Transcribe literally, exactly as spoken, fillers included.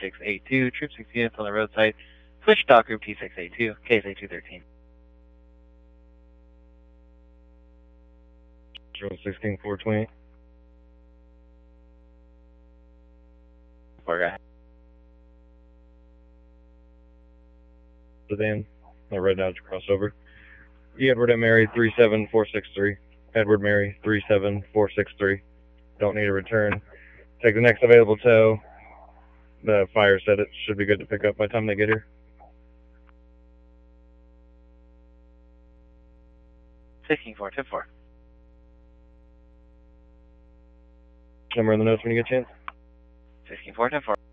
six eight two. Troop six units on the roadside. Switch stock group T six eight two, K S A two thirteen. sixteen four twenty. Four guy. Sedan, a red Dodge crossover. Edward and Mary three seven four six three. Edward Mary three seven four six three. Don't need a return. Take the next available tow. The fire said it should be good to pick up by the time they get here. sixteen four, ten four. Number in the notes when you get a chance. sixteen four, ten four.